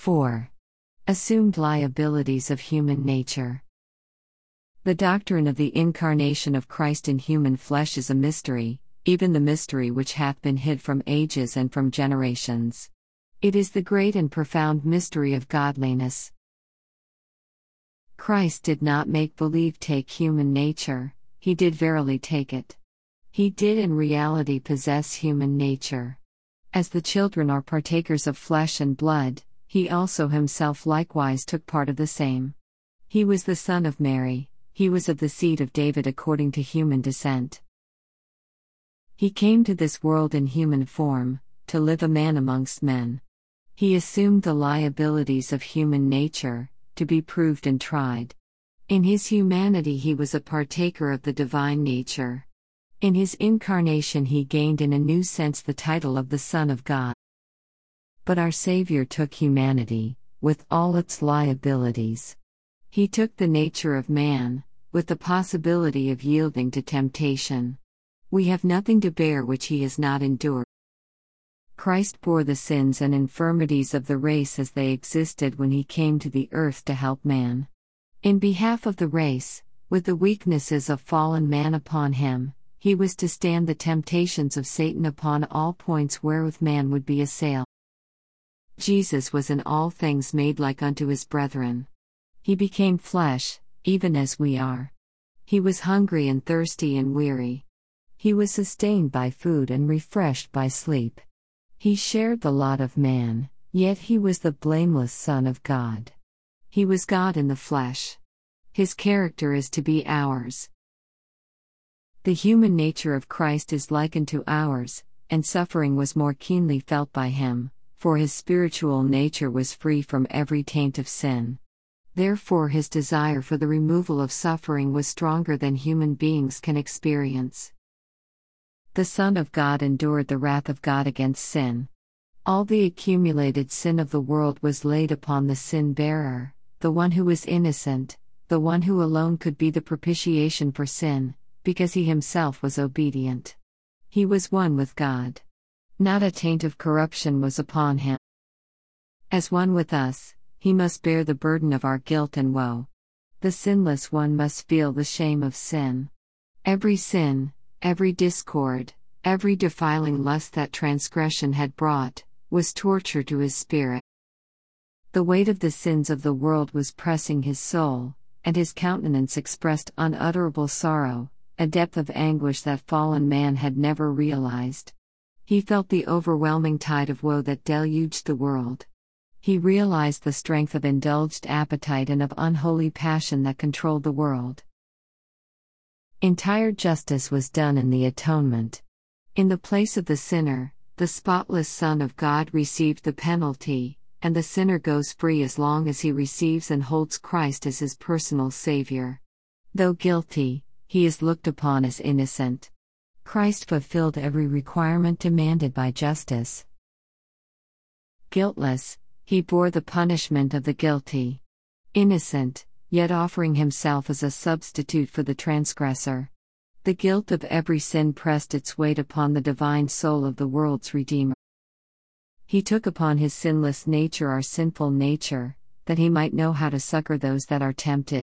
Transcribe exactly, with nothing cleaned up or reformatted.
four. Assumed liabilities of human nature. The doctrine of the incarnation of Christ in human flesh is a mystery, even the mystery which hath been hid from ages and from generations. It is the great and profound mystery of godliness. Christ did not make believe take human nature, he did verily take it. He did in reality possess human nature. As the children are partakers of flesh and blood, he also himself likewise took part of the same. He was the son of Mary, he was of the seed of David according to human descent. He came to this world in human form, to live a man amongst men. He assumed the liabilities of human nature, to be proved and tried. In his humanity he was a partaker of the divine nature. In his incarnation he gained in a new sense the title of the Son of God. But our Savior took humanity, with all its liabilities. He took the nature of man, with the possibility of yielding to temptation. We have nothing to bear which he has not endured. Christ bore the sins and infirmities of the race as they existed when he came to the earth to help man. In behalf of the race, with the weaknesses of fallen man upon him, he was to stand the temptations of Satan upon all points wherewith man would be assailed. Jesus was in all things made like unto his brethren. He became flesh, even as we are. He was hungry and thirsty and weary. He was sustained by food and refreshed by sleep. He shared the lot of man, yet he was the blameless Son of God. He was God in the flesh. His character is to be ours. The human nature of Christ is likened to ours, and suffering was more keenly felt by him, for his spiritual nature was free from every taint of sin. Therefore his desire for the removal of suffering was stronger than human beings can experience. The Son of God endured the wrath of God against sin. All the accumulated sin of the world was laid upon the sin-bearer, the one who was innocent, the one who alone could be the propitiation for sin, because he himself was obedient. He was one with God. Not a taint of corruption was upon him. As one with us, he must bear the burden of our guilt and woe. The sinless one must feel the shame of sin. Every sin, every discord, every defiling lust that transgression had brought, was torture to his spirit. The weight of the sins of the world was pressing his soul, and his countenance expressed unutterable sorrow, a depth of anguish that fallen man had never realized. He felt the overwhelming tide of woe that deluged the world. He realized the strength of indulged appetite and of unholy passion that controlled the world. Entire justice was done in the atonement. In the place of the sinner, the spotless Son of God received the penalty, and the sinner goes free as long as he receives and holds Christ as his personal Savior. Though guilty, he is looked upon as innocent. Christ fulfilled every requirement demanded by justice. Guiltless, he bore the punishment of the guilty. Innocent, yet offering himself as a substitute for the transgressor. The guilt of every sin pressed its weight upon the divine soul of the world's Redeemer. He took upon his sinless nature our sinful nature, that he might know how to succor those that are tempted.